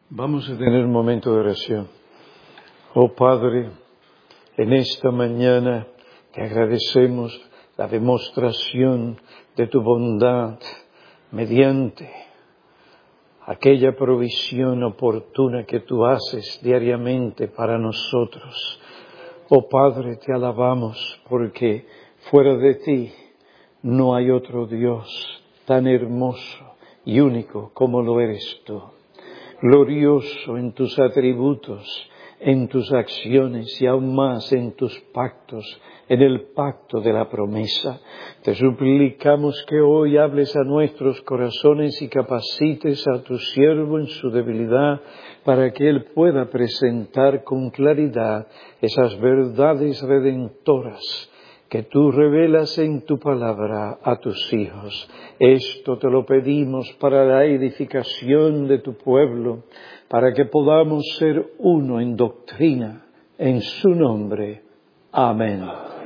Vamos a tener un momento de oración. Oh Padre, en esta mañana te agradecemos la demostración de tu bondad mediante aquella provisión oportuna que tú haces diariamente para nosotros. Oh Padre, te alabamos porque fuera de ti no hay otro Dios tan hermoso y único como lo eres tú. Glorioso en tus atributos, en tus acciones y aún más en tus pactos, en el pacto de la promesa. Te suplicamos que hoy hables a nuestros corazones y capacites a tu siervo en su debilidad para que él pueda presentar con claridad esas verdades redentoras que tú revelas en tu palabra a tus hijos. Esto te lo pedimos para la edificación de tu pueblo, para que podamos ser uno en doctrina, en su nombre. Amén.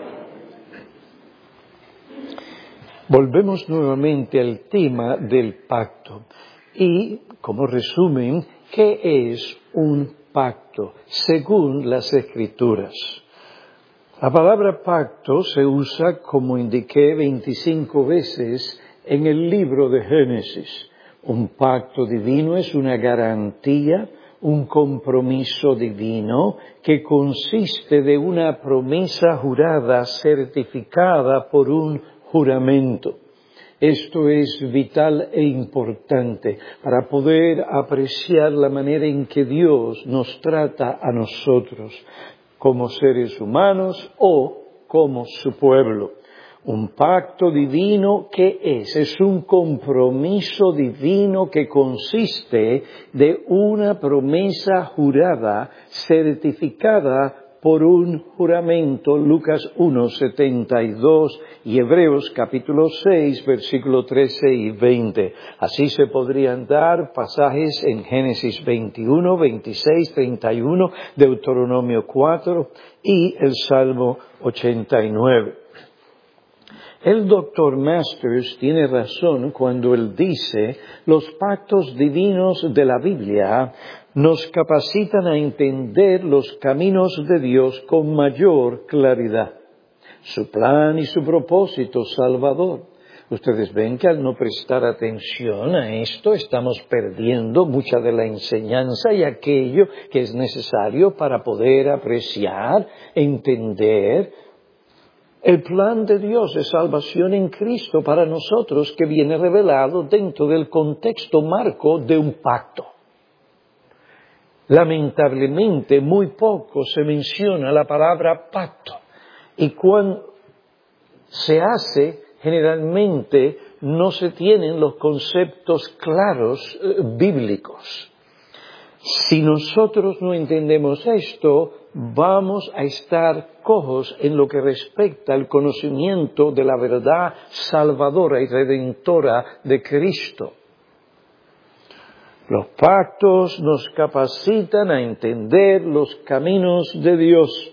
Volvemos nuevamente al tema del pacto y, como resumen, ¿qué es un pacto según las Escrituras? La palabra pacto se usa, como indiqué, 25 veces en el libro de Génesis. Un pacto divino es una garantía, un compromiso divino que consiste de una promesa jurada certificada por un juramento. Esto es vital e importante para poder apreciar la manera en que Dios nos trata a nosotros, como seres humanos o como su pueblo. Un pacto divino, ¿qué es? Es un compromiso divino que consiste de una promesa jurada, certificada por un juramento, Lucas 1:72 y Hebreos capítulo 6, versículo 13 y 20. Así se podrían dar pasajes en Génesis 21, 26, 31, Deuteronomio 4 y el Salmo 89. El Dr. Masters tiene razón cuando él dice, los pactos divinos de la Biblia nos capacitan a entender los caminos de Dios con mayor claridad, su plan y su propósito salvador. Ustedes ven que al no prestar atención a esto estamos perdiendo mucha de la enseñanza y aquello que es necesario para poder apreciar, entender el plan de Dios de salvación en Cristo para nosotros, que viene revelado dentro del contexto marco de un pacto. Lamentablemente, muy poco se menciona la palabra pacto. Y cuando se hace, generalmente no se tienen los conceptos claros bíblicos. Si nosotros no entendemos esto, vamos a estar cojos en lo que respecta al conocimiento de la verdad salvadora y redentora de Cristo. Los pactos nos capacitan a entender los caminos de Dios.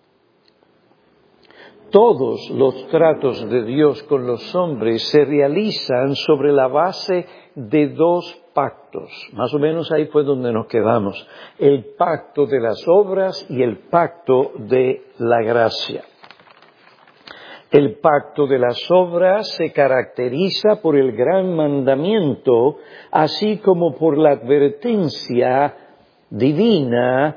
Todos los tratos de Dios con los hombres se realizan sobre la base de dos pactos. Más o menos ahí fue donde nos quedamos. El pacto de las obras y el pacto de la gracia. El pacto de las obras se caracteriza por el gran mandamiento, así como por la advertencia divina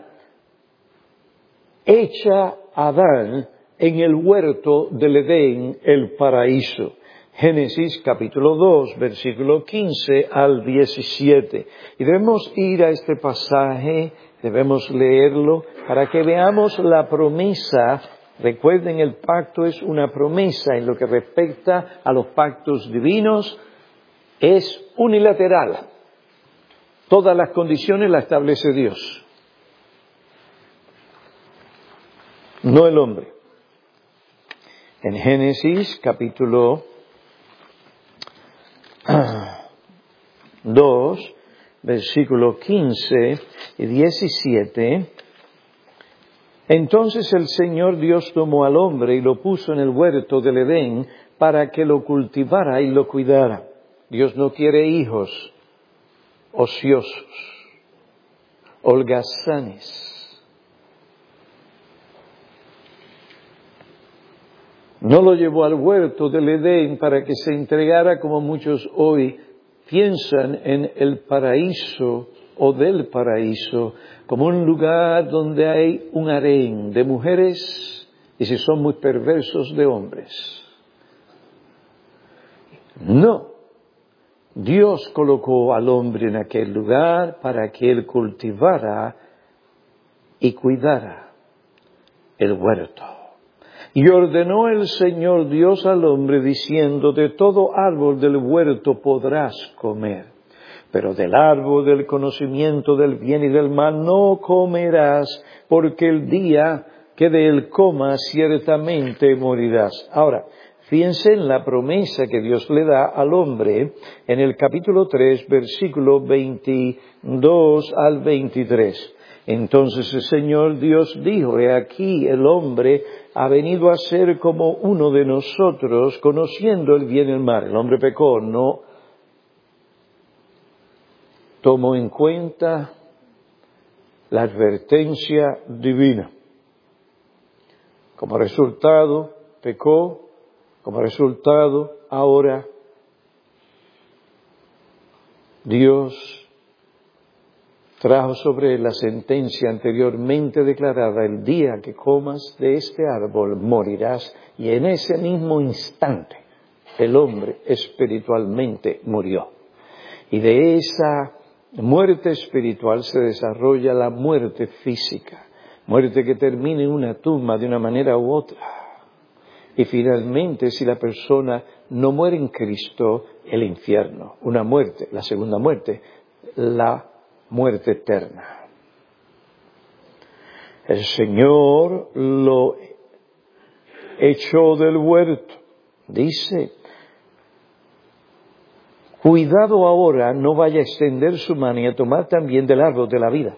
hecha a Adán en el huerto del Edén, el paraíso. Génesis capítulo 2, versículo 15 al 17. Y debemos ir a este pasaje, debemos leerlo para que veamos la promesa. Recuerden, el pacto es una promesa. En lo que respecta a los pactos divinos, es unilateral. Todas las condiciones las establece Dios, no el hombre. En Génesis capítulo 2, versículo 15 y 17, entonces el Señor Dios tomó al hombre y lo puso en el huerto del Edén para que lo cultivara y lo cuidara. Dios no quiere hijos ociosos. holgazanes. No lo llevó al huerto del Edén para que se entregara, como muchos hoy piensan, en el paraíso o del paraíso, como un lugar donde hay un harén de mujeres y, si son muy perversos, de hombres. No. Dios colocó al hombre en aquel lugar para que él cultivara y cuidara el huerto. Y ordenó el Señor Dios al hombre diciendo: de todo árbol del huerto podrás comer, pero del árbol del conocimiento del bien y del mal no comerás, porque el día que de él comas ciertamente morirás. Ahora, fíjense en la promesa que Dios le da al hombre en el capítulo 3, versículo 22 al 23. Entonces el Señor Dios dijo: he aquí el hombre ha venido a ser como uno de nosotros, conociendo el bien y el mal. El hombre pecó, no tomó en cuenta la advertencia divina. Como resultado, pecó. Como resultado, ahora Dios trajo sobre él la sentencia anteriormente declarada: el día que comas de este árbol morirás. Y en ese mismo instante el hombre espiritualmente murió. Y de esa muerte espiritual se desarrolla la muerte física, muerte que termina en una tumba de una manera u otra. Y finalmente, si la persona no muere en Cristo, el infierno, una muerte, la segunda muerte, la muerte eterna. El Señor lo echó del huerto. Dice: cuidado ahora, no vaya a extender su mano y a tomar también del árbol de la vida,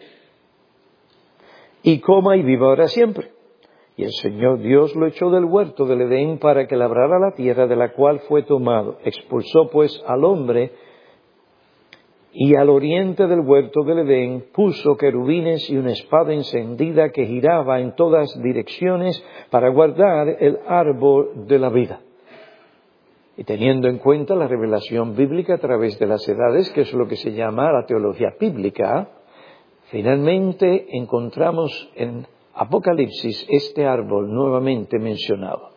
y coma y viva ahora siempre. Y el Señor Dios lo echó del huerto del Edén para que labrara la tierra de la cual fue tomado. Expulsó pues al hombre, y al oriente del huerto del Edén puso querubines y una espada encendida que giraba en todas direcciones para guardar el árbol de la vida. Y teniendo en cuenta la revelación bíblica a través de las edades, que es lo que se llama la teología bíblica, finalmente encontramos en Apocalipsis este árbol nuevamente mencionado.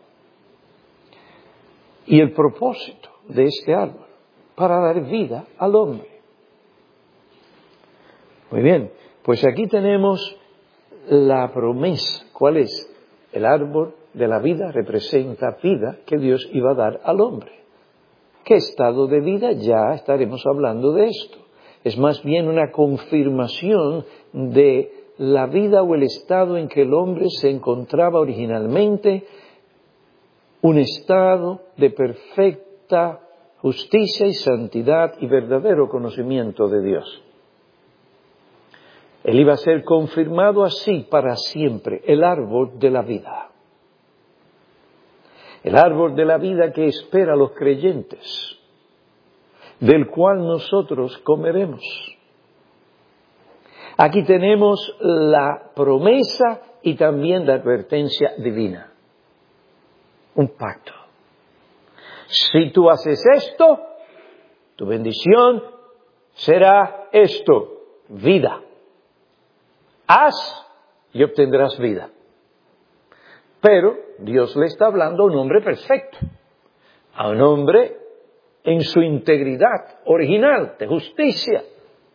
Y el propósito de este árbol, para dar vida al hombre. Muy bien, pues aquí tenemos la promesa. ¿Cuál es? El árbol de la vida representa vida que Dios iba a dar al hombre. ¿Qué estado de vida? Ya estaremos hablando de esto. Es más bien una confirmación de la vida o el estado en que el hombre se encontraba originalmente, un estado de perfecta justicia y santidad y verdadero conocimiento de Dios. Él iba a ser confirmado así para siempre, el árbol de la vida. El árbol de la vida que espera a los creyentes, del cual nosotros comeremos. Aquí tenemos la promesa y también la advertencia divina. Un pacto. Si tú haces esto, tu bendición será esto: vida. Haz y obtendrás vida. Pero Dios le está hablando a un hombre perfecto, a un hombre en su integridad original, de justicia.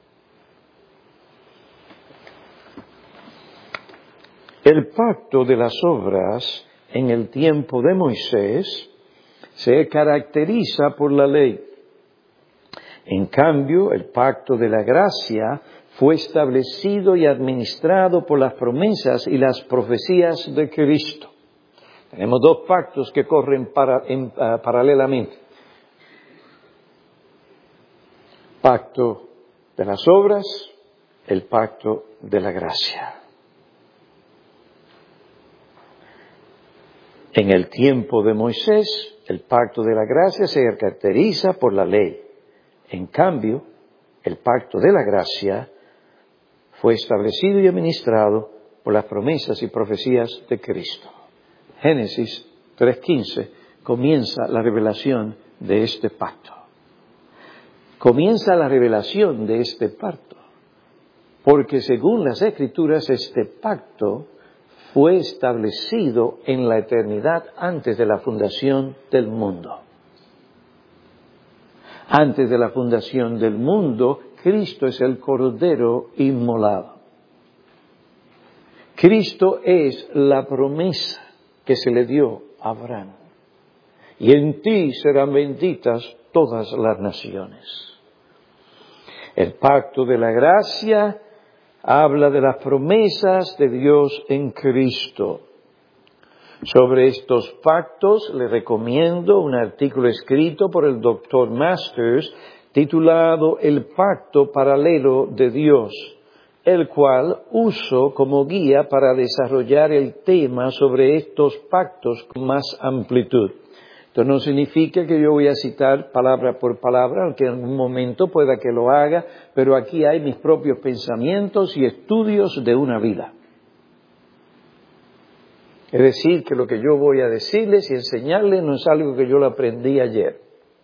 El pacto de las obras en el tiempo de Moisés se caracteriza por la ley. En cambio, el pacto de la gracia fue establecido y administrado por las promesas y las profecías de Cristo. Tenemos dos pactos que corren paralelamente. Pacto de las obras, el pacto de la gracia. En el tiempo de Moisés, el pacto de la gracia se caracteriza por la ley. En cambio, el pacto de la gracia fue establecido y administrado por las promesas y profecías de Cristo. Génesis 3:15 comienza la revelación de este pacto. Comienza la revelación de este pacto, porque según las Escrituras este pacto fue establecido en la eternidad antes de la fundación del mundo. Antes de la fundación del mundo, Cristo es el Cordero inmolado. Cristo es la promesa que se le dio a Abraham. Y en ti serán benditas todas las naciones. El pacto de la gracia habla de las promesas de Dios en Cristo. Sobre estos pactos le recomiendo un artículo escrito por el Dr. Masters titulado El Pacto Paralelo de Dios, el cual uso como guía para desarrollar el tema sobre estos pactos con más amplitud. Esto no significa que yo voy a citar palabra por palabra, aunque en algún momento pueda que lo haga, pero aquí hay mis propios pensamientos y estudios de una vida. Es decir, que lo que yo voy a decirles y enseñarles no es algo que yo lo aprendí ayer.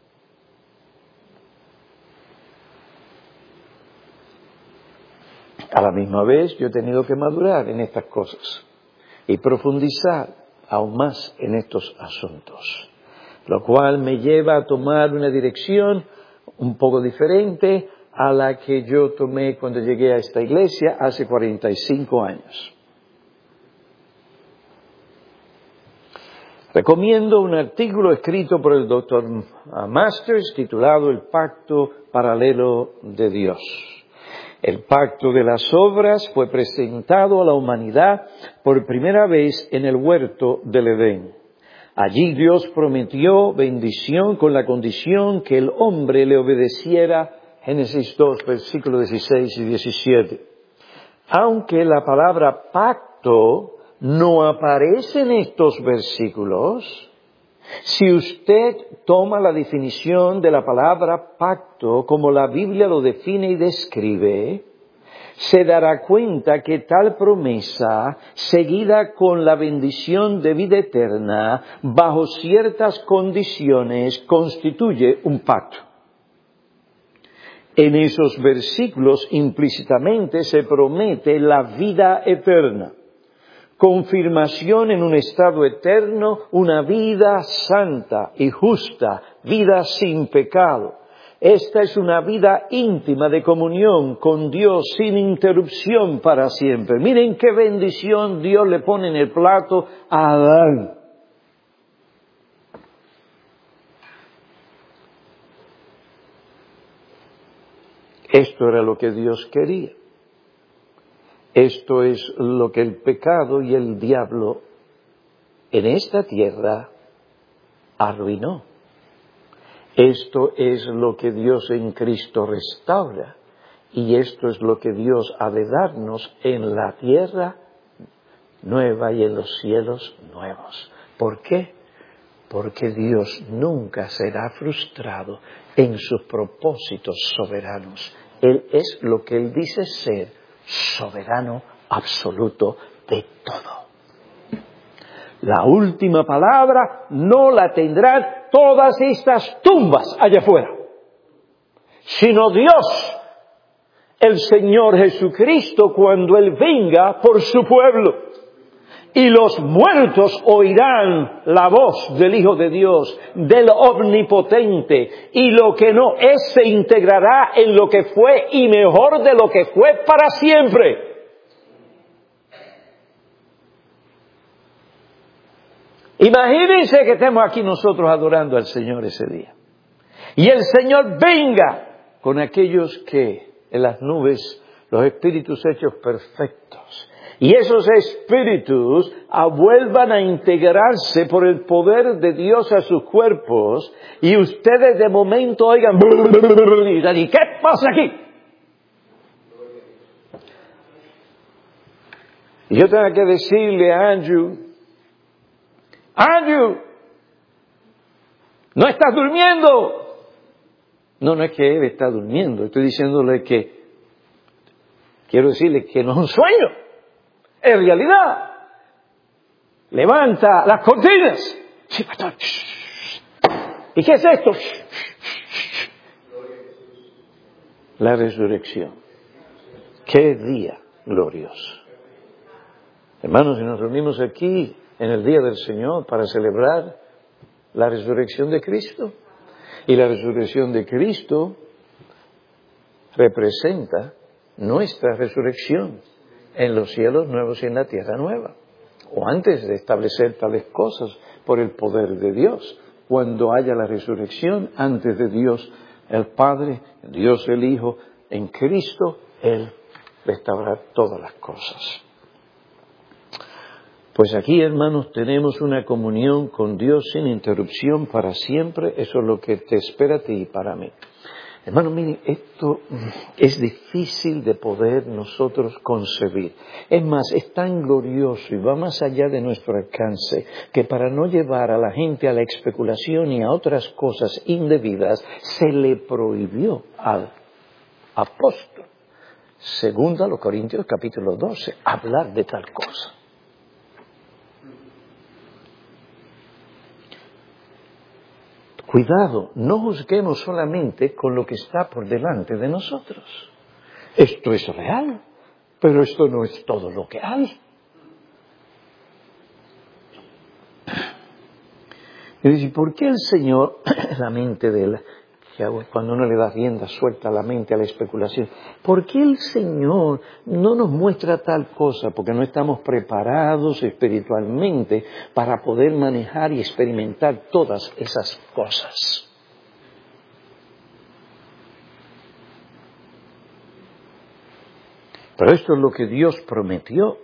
A la misma vez, yo he tenido que madurar en estas cosas y profundizar aún más en estos asuntos, lo cual me lleva a tomar una dirección un poco diferente a la que yo tomé cuando llegué a esta iglesia hace 45 años. Recomiendo un artículo escrito por el Dr. Masters titulado El Pacto Paralelo de Dios. El pacto de las obras fue presentado a la humanidad por primera vez en el huerto del Edén. Allí Dios prometió bendición con la condición que el hombre le obedeciera, Génesis 2, versículos 16 y 17. Aunque la palabra pacto no aparece en estos versículos, si usted toma la definición de la palabra pacto como la Biblia lo define y describe, se dará cuenta que tal promesa, seguida con la bendición de vida eterna, bajo ciertas condiciones, constituye un pacto. En esos versículos implícitamente se promete la vida eterna, confirmación en un estado eterno, una vida santa y justa, vida sin pecado. Esta es una vida íntima de comunión con Dios sin interrupción para siempre. Miren qué bendición Dios le pone en el plato a Adán. Esto era lo que Dios quería. Esto es lo que el pecado y el diablo en esta tierra arruinó. Esto es lo que Dios en Cristo restaura. Y esto es lo que Dios ha de darnos en la tierra nueva y en los cielos nuevos. ¿Por qué? Porque Dios nunca será frustrado en sus propósitos soberanos. Él es lo que Él dice ser, soberano absoluto de todo. La última palabra no la tendrán todas estas tumbas allá afuera, sino Dios, el Señor Jesucristo, cuando Él venga por su pueblo. Y los muertos oirán la voz del Hijo de Dios, del Omnipotente, y lo que no es se integrará en lo que fue y mejor de lo que fue para siempre. Imagínense que estemos aquí nosotros adorando al Señor ese día. Y el Señor venga con aquellos que en las nubes, los espíritus hechos perfectos. Y esos espíritus vuelvan a integrarse por el poder de Dios a sus cuerpos. Y ustedes de momento oigan, ¿y qué pasa aquí? Y yo tengo que decirle a Andrew, ¿no estás durmiendo? No es que él está durmiendo. Estoy diciéndole que quiero decirle que no es un sueño, es realidad. Levanta las cortinas. Sí, pastor. ¿Y qué es esto? La resurrección. ¡Qué día glorioso! Hermanos, si nos reunimos aquí en el día del Señor para celebrar la resurrección de Cristo, y la resurrección de Cristo representa nuestra resurrección en los cielos nuevos y en la tierra nueva, o antes de establecer tales cosas por el poder de Dios, cuando haya la resurrección, antes de Dios el Padre, Dios el Hijo, en Cristo, Él restaurar todas las cosas. Pues aquí, hermanos, tenemos una comunión con Dios sin interrupción para siempre. Eso es lo que te espera a ti y para mí. Hermanos, miren, esto es difícil de poder nosotros concebir. Es más, es tan glorioso y va más allá de nuestro alcance que para no llevar a la gente a la especulación y a otras cosas indebidas, se le prohibió al apóstol, según a los Corintios capítulo 12, hablar de tal cosa. Cuidado, no juzguemos solamente con lo que está por delante de nosotros. Esto es real, pero esto no es todo lo que hay. Y dice, ¿por qué el Señor, la mente de él, cuando uno le da rienda suelta a la mente, a la especulación, ¿por qué el Señor no nos muestra tal cosa? Porque no estamos preparados espiritualmente para poder manejar y experimentar todas esas cosas. Pero esto es lo que Dios prometió.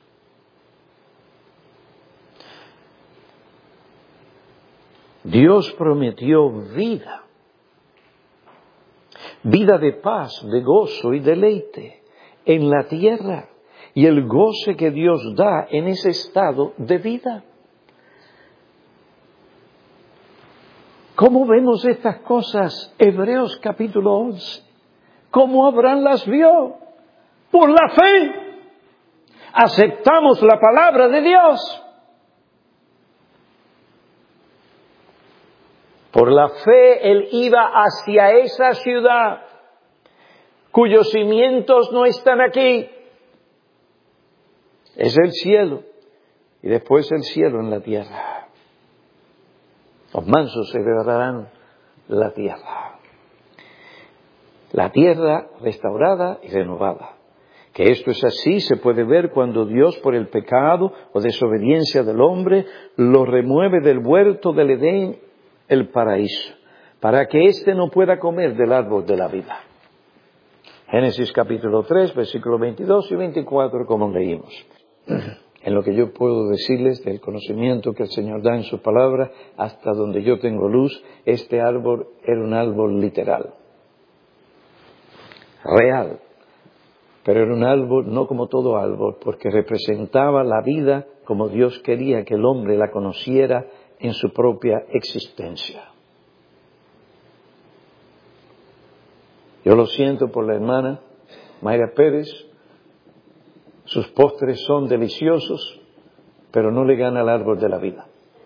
Dios prometió vida. Vida de paz, de gozo y deleite en la tierra y el goce que Dios da en ese estado de vida. ¿Cómo vemos estas cosas? Hebreos capítulo 11. ¿Cómo Abraham las vio? Por la fe. Aceptamos la palabra de Dios. Por la fe él iba hacia esa ciudad cuyos cimientos no están aquí. Es el cielo y después el cielo en la tierra. Los mansos heredarán la tierra. La tierra restaurada y renovada. Que esto es así se puede ver cuando Dios, por el pecado o desobediencia del hombre, lo remueve del huerto del Edén, el paraíso, para que éste no pueda comer del árbol de la vida. Génesis capítulo 3, versículos 22 y 24, como leímos. En lo que yo puedo decirles del conocimiento que el Señor da en su palabra, hasta donde yo tengo luz, este árbol era un árbol literal, real, pero era un árbol no como todo árbol, porque representaba la vida como Dios quería que el hombre la conociera en su propia existencia. Yo lo siento por la hermana Mayra Pérez, sus postres son deliciosos, pero no le gana al árbol de la vida.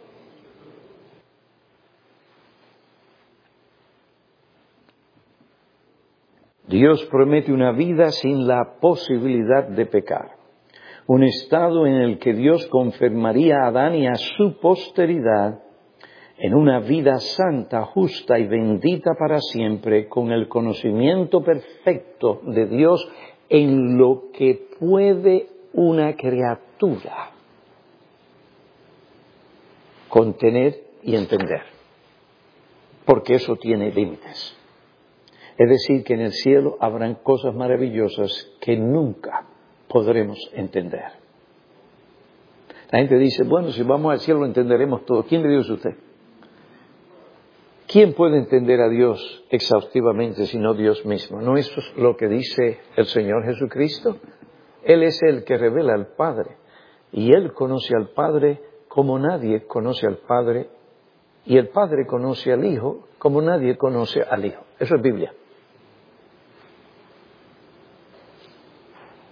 Dios promete una vida sin la posibilidad de pecar. Un estado en el que Dios confirmaría a Adán y a su posteridad en una vida santa, justa y bendita para siempre, con el conocimiento perfecto de Dios en lo que puede una criatura contener y entender, porque eso tiene límites. Es decir, que en el cielo habrán cosas maravillosas que nunca podremos entender. La gente dice, bueno, si vamos al cielo lo entenderemos todo. ¿Quién le dio eso a usted? ¿Quién puede entender a Dios exhaustivamente sino Dios mismo? ¿No eso es lo que dice el Señor Jesucristo? Él es el que revela al Padre. Y Él conoce al Padre como nadie conoce al Padre. Y el Padre conoce al Hijo como nadie conoce al Hijo. Eso es Biblia.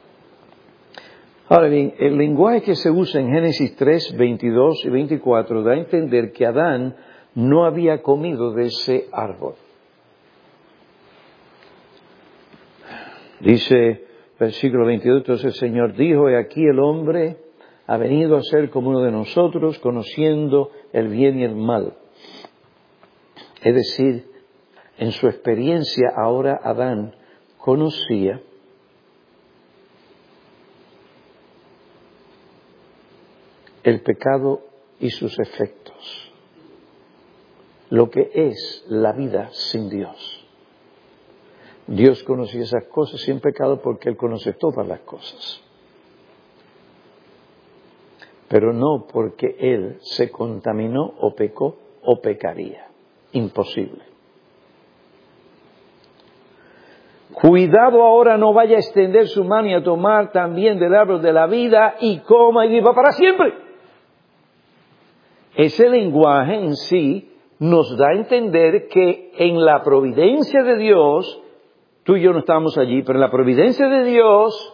Ahora bien, el lenguaje que se usa en Génesis 3, 22 y 24 da a entender que Adán no había comido de ese árbol. Dice, versículo 22, entonces el Señor dijo, he aquí el hombre ha venido a ser como uno de nosotros, conociendo el bien y el mal. Es decir, en su experiencia ahora Adán conocía el pecado y sus efectos, lo que es la vida sin Dios. Dios conocía esas cosas sin pecado porque Él conoce todas las cosas, pero no porque Él se contaminó o pecó o pecaría. Imposible. Cuidado ahora, no vaya a extender su mano y a tomar también del árbol de la vida y coma y viva para siempre. Ese lenguaje en sí nos da a entender que en la providencia de Dios, tú y yo no estábamos allí, pero en la providencia de Dios,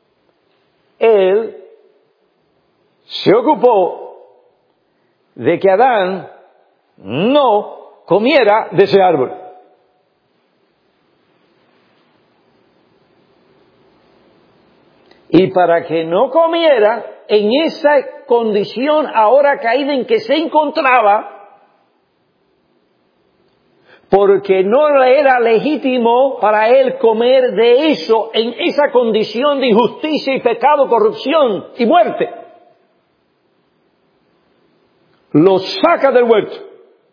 Él se ocupó de que Adán no comiera de ese árbol. Y para que no comiera en esa condición ahora caída en que se encontraba, porque no era legítimo para él comer de eso en esa condición de injusticia y pecado, corrupción y muerte, lo saca del huerto.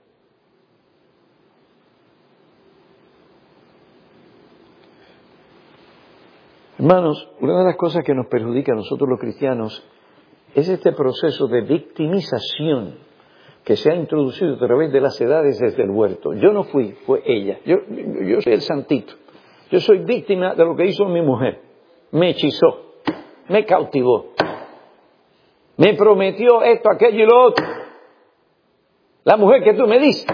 Hermanos, una de las cosas que nos perjudica a nosotros los cristianos es este proceso de victimización que se ha introducido a través de las edades desde el huerto. Yo no fui, fue ella. Yo soy el santito. Yo soy víctima de lo que hizo mi mujer. Me hechizó, me cautivó, me prometió esto, aquello y lo otro. La mujer que tú me diste.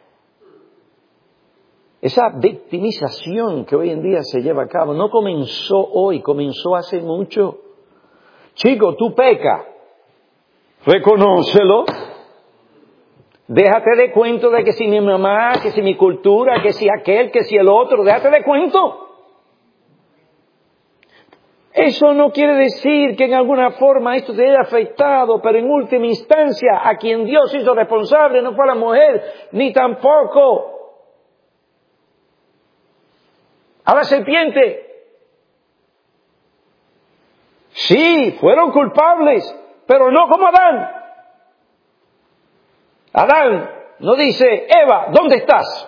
Esa victimización que hoy en día se lleva a cabo no comenzó hoy, comenzó hace mucho. Chico, tú pecas, reconócelo. Déjate de cuento de que si mi mamá, que si mi cultura, que si aquel, que si el otro, déjate de cuento. Eso no quiere decir que en alguna forma esto te haya afectado, pero en última instancia a quien Dios hizo responsable no fue a la mujer, ni tampoco a la serpiente. Sí, fueron culpables, pero no como Adán. Adán no dice, Eva, ¿dónde estás?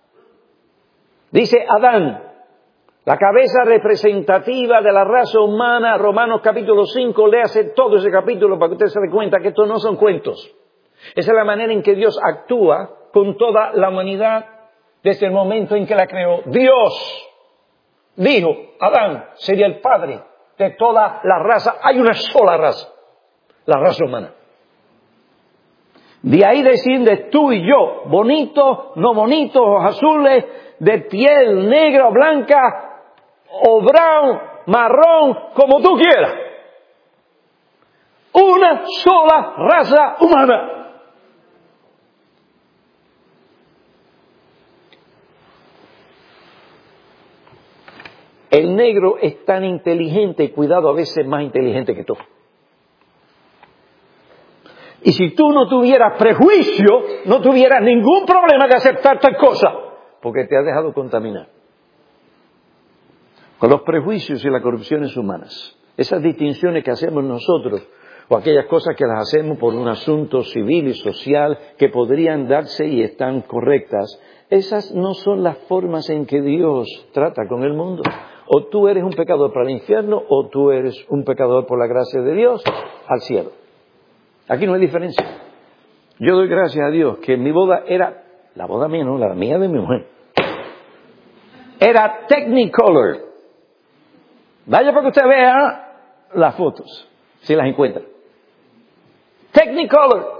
Dice Adán, la cabeza representativa de la raza humana. Romanos capítulo 5, léase todo ese capítulo para que usted se dé cuenta que estos no son cuentos. Esa es la manera en que Dios actúa con toda la humanidad desde el momento en que la creó. Dios dijo, Adán sería el padre de toda la raza. Hay una sola raza, la raza humana. De ahí desciendes tú y yo, bonitos, no bonitos, ojos azules, de piel negra o blanca, o brown, marrón, como tú quieras. Una sola raza humana. El negro es tan inteligente y cuidado a veces más inteligente que tú. Y si tú no tuvieras prejuicio, no tuvieras ningún problema de aceptar tal cosa, porque te has dejado contaminar con los prejuicios y las corrupciones humanas. Esas distinciones que hacemos nosotros, o aquellas cosas que las hacemos por un asunto civil y social que podrían darse y están correctas, esas no son las formas en que Dios trata con el mundo. O tú eres un pecador para el infierno, o tú eres un pecador por la gracia de Dios al cielo. Aquí no hay diferencia. Yo doy gracias a Dios que mi boda era, la boda mía no, la mía de mi mujer, era Technicolor. Vaya para que usted vea las fotos, si las encuentra. Technicolor.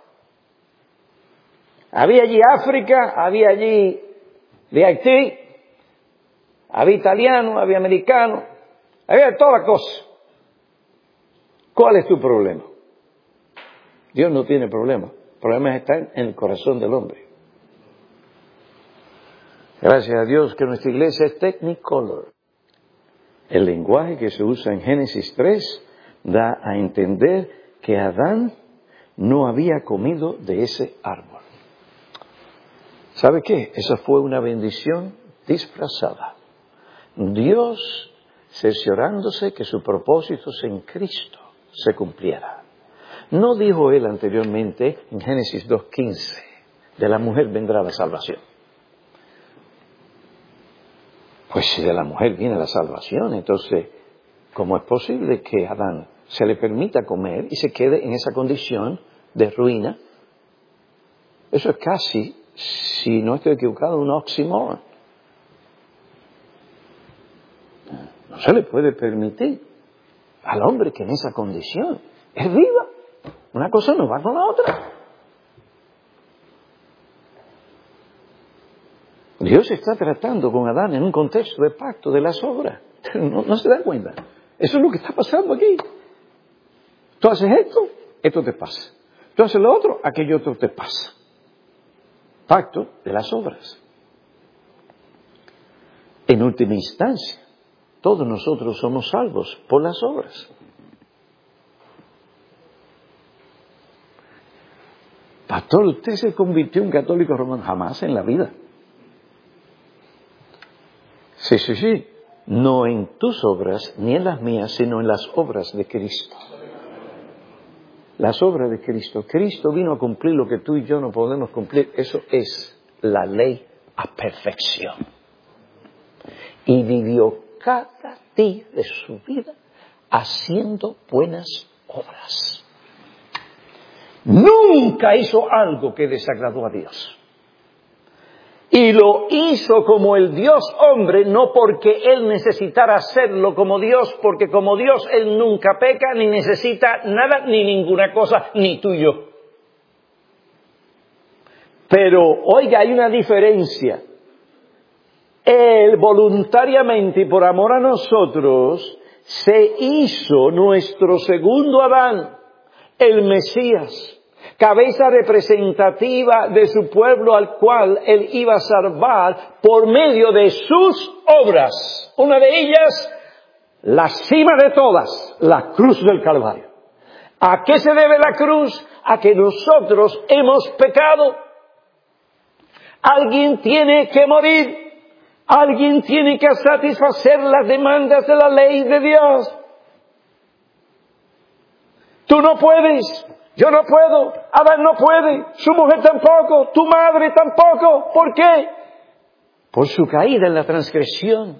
Había allí África, había allí de Haití, había italiano, había americano, había toda la cosa. ¿Cuál es tu problema? Dios no tiene problema. El problema está en el corazón del hombre. Gracias a Dios que nuestra iglesia es Technicolor. El lenguaje que se usa en Génesis 3 da a entender que Adán no había comido de ese árbol. ¿Sabe qué? Esa fue una bendición disfrazada. Dios cerciorándose que su propósito en Cristo se cumpliera. ¿No dijo él anteriormente en Génesis 2:15, de la mujer vendrá la salvación? Pues si de la mujer viene la salvación, entonces, ¿cómo es posible que a Adán se le permita comer y se quede en esa condición de ruina? Eso es casi, si no estoy equivocado, un oxímoron. No se le puede permitir al hombre que en esa condición es viva. Una cosa no va con la otra. Dios está tratando con Adán en un contexto de pacto de las obras. No se dan cuenta. Eso es lo que está pasando aquí. Tú haces esto, esto te pasa. Tú haces lo otro, aquello otro te pasa. Pacto de las obras. En última instancia, todos nosotros somos salvos por las obras. Pastor, usted se convirtió en católico romano. Jamás en la vida. Sí. No en tus obras, ni en las mías, sino en las obras de Cristo. Las obras de Cristo. Cristo vino a cumplir lo que tú y yo no podemos cumplir. Eso es la ley a perfección. Y vivió cada día de su vida haciendo buenas obras. Nunca hizo algo que desagradó a Dios. Y lo hizo como el Dios hombre, no porque Él necesitara hacerlo como Dios, porque como Dios Él nunca peca, ni necesita nada, ni ninguna cosa, ni tú y yo. Pero, oiga, hay una diferencia. Él voluntariamente y por amor a nosotros se hizo nuestro segundo Adán, el Mesías. Cabeza representativa de su pueblo al cual Él iba a salvar por medio de sus obras. Una de ellas, la cima de todas, la cruz del Calvario. ¿A qué se debe la cruz? A que nosotros hemos pecado. Alguien tiene que morir. Alguien tiene que satisfacer las demandas de la ley de Dios. Tú no puedes. Yo no puedo, Adán no puede, su mujer tampoco, tu madre tampoco. ¿Por qué? Por su caída en la transgresión.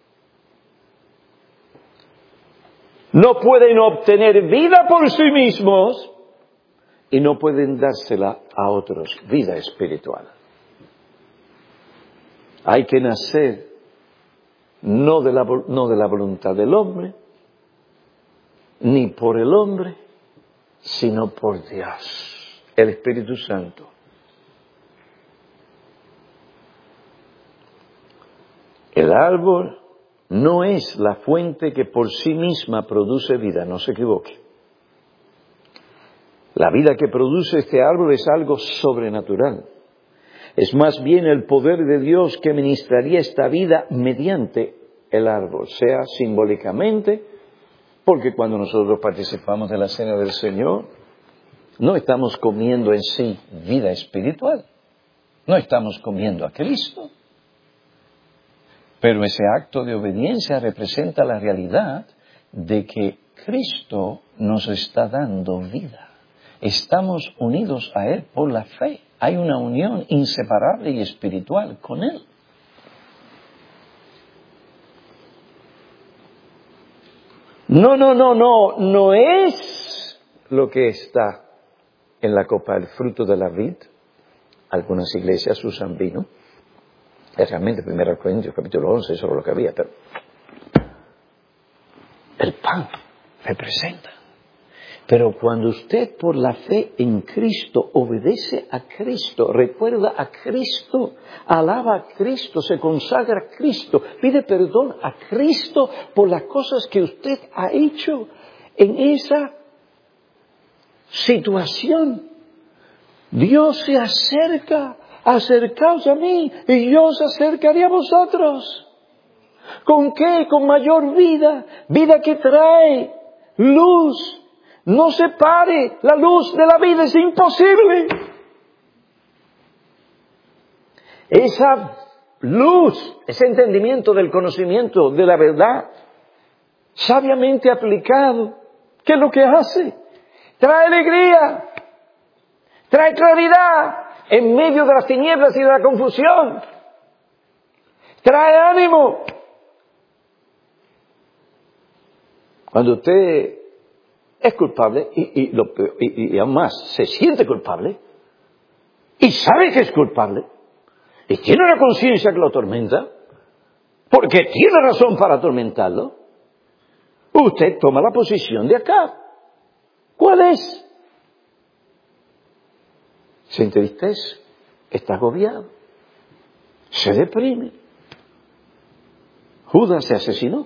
No pueden obtener vida por sí mismos y no pueden dársela a otros, vida espiritual. Hay que nacer no de la voluntad del hombre, ni por el hombre, sino por Dios, el Espíritu Santo. El árbol no es la fuente que por sí misma produce vida, no se equivoque. La vida que produce este árbol es algo sobrenatural. Es más bien el poder de Dios que ministraría esta vida mediante el árbol, sea simbólicamente, porque cuando nosotros participamos de la cena del Señor, no estamos comiendo en sí vida espiritual. No estamos comiendo a Cristo. Pero ese acto de obediencia representa la realidad de que Cristo nos está dando vida. Estamos unidos a Él por la fe. Hay una unión inseparable y espiritual con Él. No es lo que está en la copa, el fruto de la vid. Algunas iglesias usan vino. Es realmente 1 Corintios capítulo 11, eso es lo que había, pero el pan representa. Pero cuando usted por la fe en Cristo obedece a Cristo, recuerda a Cristo, alaba a Cristo, se consagra a Cristo, pide perdón a Cristo por las cosas que usted ha hecho, en esa situación. Dios se acerca, acercaos a mí y yo os acercaré a vosotros. ¿Con qué? Con mayor vida, vida que trae luz. No separe la luz de la vida, es imposible. Esa luz, ese entendimiento del conocimiento de la verdad, sabiamente aplicado, ¿qué es lo que hace? Trae alegría, trae claridad en medio de las tinieblas y de la confusión, trae ánimo. Cuando usted es culpable y aún más se siente culpable y sabe que es culpable y tiene una conciencia que lo atormenta, porque tiene razón para atormentarlo, usted toma la posición de acá. ¿Cuál es? Se entristece, está agobiado, se deprime. Judas se asesinó.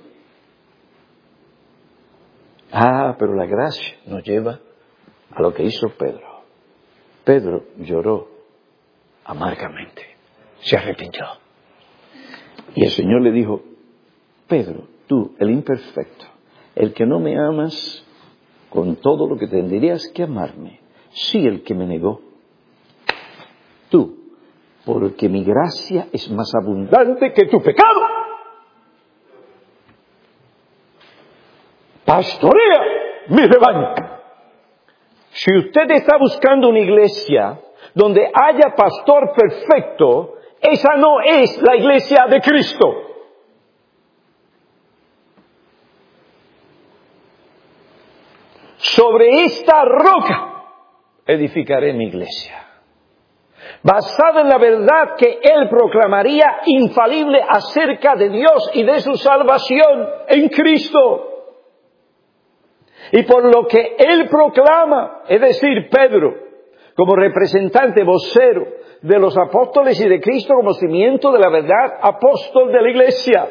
Pero la gracia nos lleva a lo que hizo Pedro. Pedro lloró amargamente, se arrepintió. Y el Señor le dijo: Pedro, tú, el imperfecto, el que no me amas con todo lo que tendrías que amarme, sí, el que me negó. Tú, porque mi gracia es más abundante que tu pecado. Pastorea mi rebaño. Si usted está buscando una iglesia donde haya pastor perfecto, esa no es la iglesia de Cristo. Sobre esta roca edificaré mi iglesia, basada en la verdad que Él proclamaría infalible acerca de Dios y de su salvación en Cristo. Y por lo que Él proclama, es decir, Pedro, como representante vocero de los apóstoles y de Cristo como cimiento de la verdad, apóstol de la iglesia.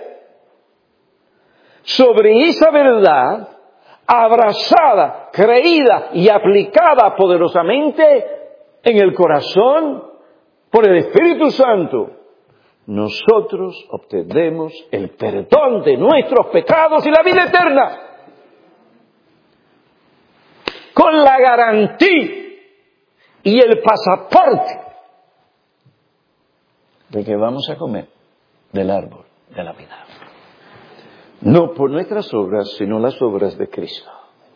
Sobre esa verdad, abrazada, creída y aplicada poderosamente en el corazón por el Espíritu Santo, nosotros obtenemos el perdón de nuestros pecados y la vida eterna. Con la garantía y el pasaporte de que vamos a comer del árbol de la vida. No por nuestras obras, sino las obras de Cristo.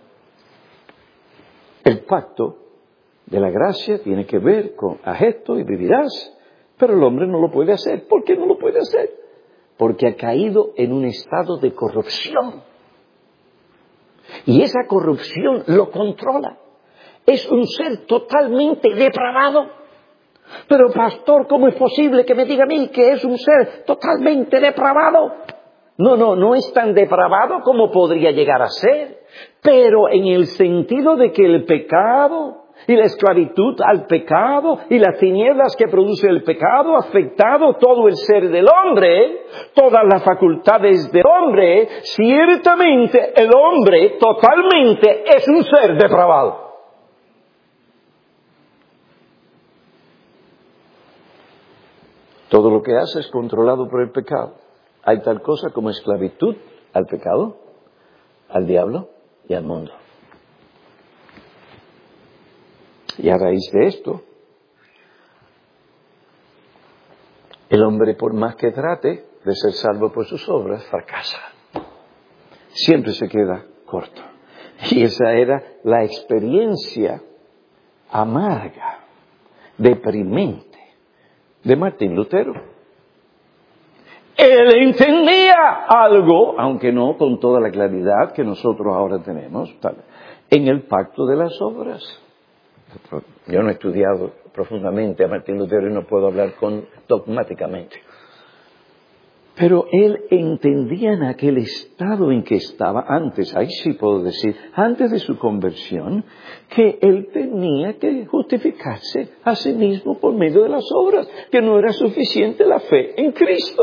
El pacto de la gracia tiene que ver con haz esto y vivirás, pero el hombre no lo puede hacer. ¿Por qué no lo puede hacer? Porque ha caído en un estado de corrupción. Y esa corrupción lo controla. Es un ser totalmente depravado. Pero pastor, ¿cómo es posible que me diga a mí que es un ser totalmente depravado? No es tan depravado como podría llegar a ser. Pero en el sentido de que el pecado y la esclavitud al pecado y las tinieblas que produce el pecado ha afectado todo el ser del hombre, todas las facultades del hombre, ciertamente el hombre totalmente es un ser depravado. Todo lo que hace es controlado por el pecado. Hay tal cosa como esclavitud al pecado, al diablo y al mundo. Y a raíz de esto, el hombre, por más que trate de ser salvo por sus obras, fracasa. Siempre se queda corto. Y esa era la experiencia amarga, deprimente de Martín Lutero. Él entendía algo, aunque no con toda la claridad que nosotros ahora tenemos, en el pacto de las obras. Yo no he estudiado profundamente a Martín Lutero y no puedo hablar dogmáticamente. Pero él entendía en aquel estado en que estaba antes, ahí sí puedo decir, antes de su conversión, que él tenía que justificarse a sí mismo por medio de las obras, que no era suficiente la fe en Cristo.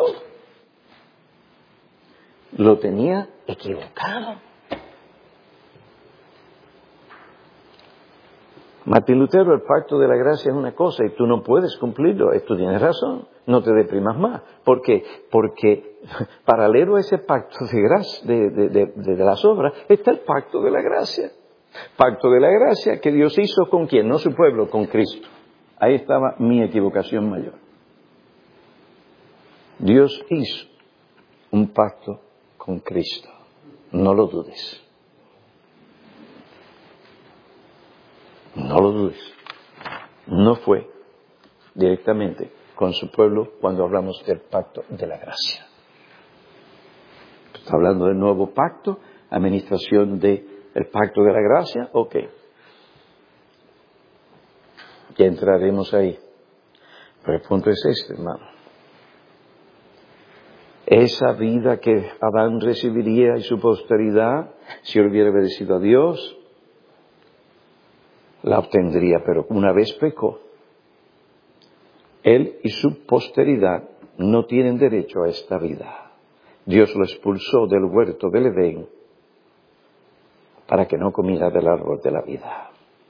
Lo tenía equivocado. Martín Lutero, el pacto de la gracia es una cosa y tú no puedes cumplirlo. Tú tienes razón, no te deprimas más. ¿Por qué? Porque paralelo a ese pacto de gracia, de las obras, está el pacto de la gracia. Pacto de la gracia que Dios hizo ¿con quién? No su pueblo, con Cristo. Ahí estaba mi equivocación mayor. Dios hizo un pacto con Cristo. No lo dudes. No lo dudes. No fue directamente con su pueblo cuando hablamos del pacto de la gracia. Está hablando del nuevo pacto, administración del pacto de la gracia. Ok. Ya entraremos ahí. Pero el punto es este, hermano. Esa vida que Adán recibiría y su posteridad, si él hubiera obedecido a Dios, la obtendría, pero una vez pecó, él y su posteridad no tienen derecho a esta vida. Dios lo expulsó del huerto del Edén para que no comiera del árbol de la vida.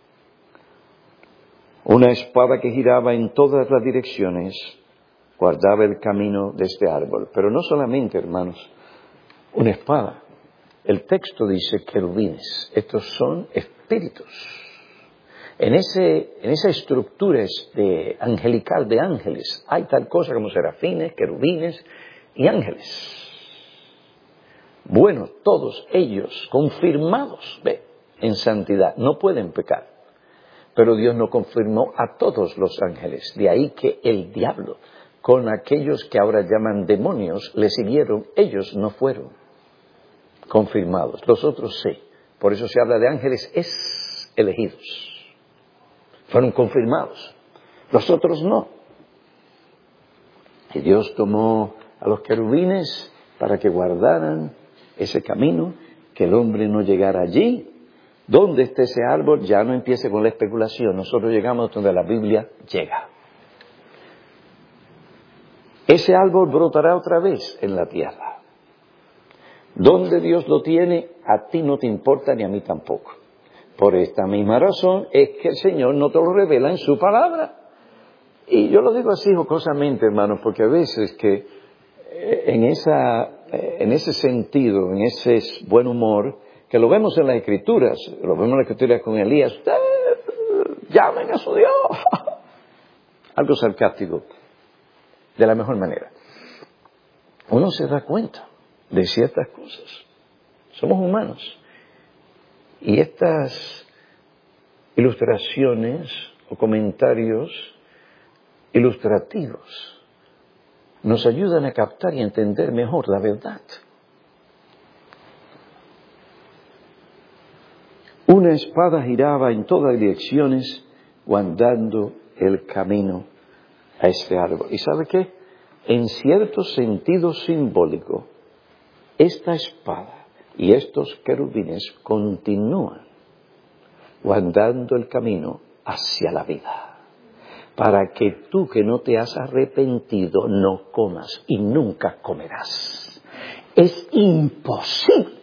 Una espada que giraba en todas las direcciones guardaba el camino de este árbol. Pero no solamente, hermanos, una espada. El texto dice querubines. Estos son espíritus. En esa estructura angelical de ángeles hay tal cosa como serafines, querubines y ángeles. Bueno, todos ellos confirmados en santidad, no pueden pecar. Pero Dios no confirmó a todos los ángeles. De ahí que el diablo, con aquellos que ahora llaman demonios, le siguieron. Ellos no fueron confirmados. Los otros sí. Por eso se habla de ángeles elegidos. Fueron confirmados. Los otros no. Y Dios tomó a los querubines para que guardaran ese camino, que el hombre no llegara allí. Donde esté ese árbol, ya no empiece con la especulación. Nosotros llegamos donde la Biblia llega. Ese árbol brotará otra vez en la tierra. Donde Dios lo tiene, a ti no te importa ni a mí tampoco. Por esta misma razón es que el Señor no te lo revela en su palabra. Y yo lo digo así jocosamente, hermanos, porque a veces que en ese sentido, en ese buen humor, que lo vemos en las Escrituras, lo vemos en las Escrituras con Elías, llamen a su Dios. Algo sarcástico, de la mejor manera. Uno se da cuenta de ciertas cosas. Somos humanos. Y estas ilustraciones o comentarios ilustrativos nos ayudan a captar y a entender mejor la verdad. Una espada giraba en todas direcciones, guardando el camino a este árbol. ¿Y sabe qué? En cierto sentido simbólico, esta espada y estos querubines continúan guardando el camino hacia la vida, para que tú que no te has arrepentido no comas y nunca comerás. Es imposible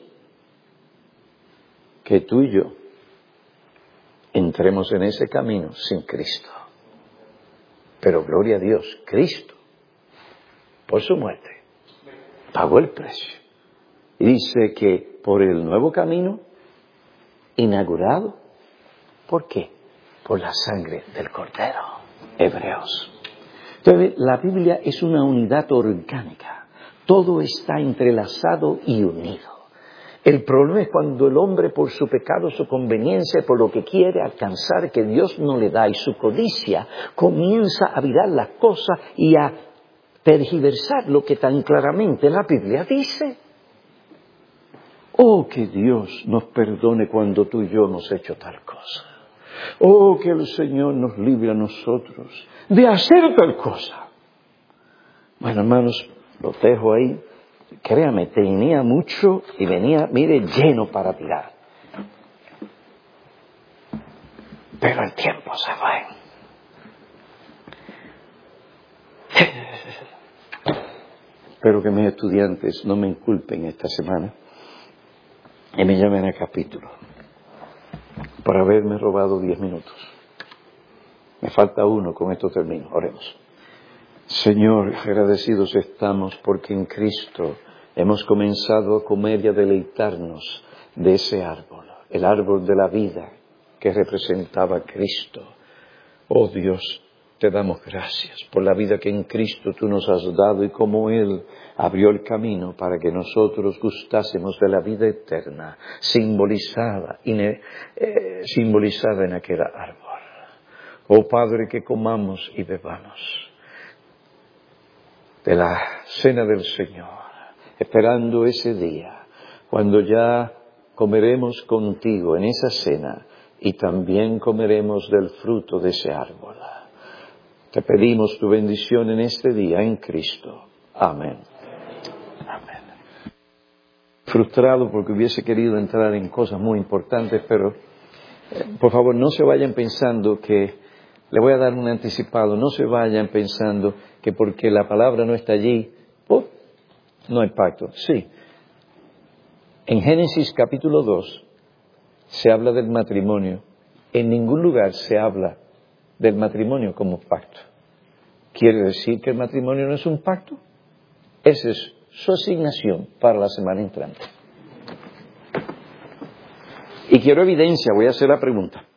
que tú y yo entremos en ese camino sin Cristo. Pero gloria a Dios, Cristo, por su muerte, pagó el precio. Y dice que por el nuevo camino inaugurado, ¿por qué? Por la sangre del Cordero. Hebreos. Entonces, la Biblia es una unidad orgánica. Todo está entrelazado y unido. El problema es cuando el hombre, por su pecado, su conveniencia, por lo que quiere alcanzar que Dios no le da y su codicia, comienza a virar las cosas y a tergiversar lo que tan claramente la Biblia dice. Oh, que Dios nos perdone cuando tú y yo hemos hecho tal cosa. Oh, que el Señor nos libre a nosotros de hacer tal cosa. Bueno, hermanos, lo dejo ahí. Créame, tenía mucho y venía, mire, lleno para tirar. Pero el tiempo se fue. Espero que mis estudiantes no me inculpen esta semana y me llamen a capítulo por haberme robado 10 minutos. Me falta uno, con esto termino. Oremos. Señor, agradecidos estamos porque en Cristo hemos comenzado a comer y a deleitarnos de ese árbol, el árbol de la vida que representaba a Cristo. Oh Dios, te damos gracias por la vida que en Cristo tú nos has dado y cómo Él abrió el camino para que nosotros gustásemos de la vida eterna, simbolizada en aquel árbol. Oh Padre, que comamos y bebamos de la cena del Señor, esperando ese día, cuando ya comeremos contigo en esa cena y también comeremos del fruto de ese árbol. Te pedimos tu bendición en este día, en Cristo. Amén. Amén. Frustrado porque hubiese querido entrar en cosas muy importantes, pero por favor no se vayan pensando que, le voy a dar un anticipado, no se vayan pensando que porque la palabra no está allí, no hay pacto. Sí. En Génesis capítulo 2 se habla del matrimonio. En ningún lugar se habla del matrimonio como pacto. ¿Quiere decir que el matrimonio no es un pacto? Esa es su asignación para la semana entrante. Y quiero evidencia, voy a hacer la pregunta.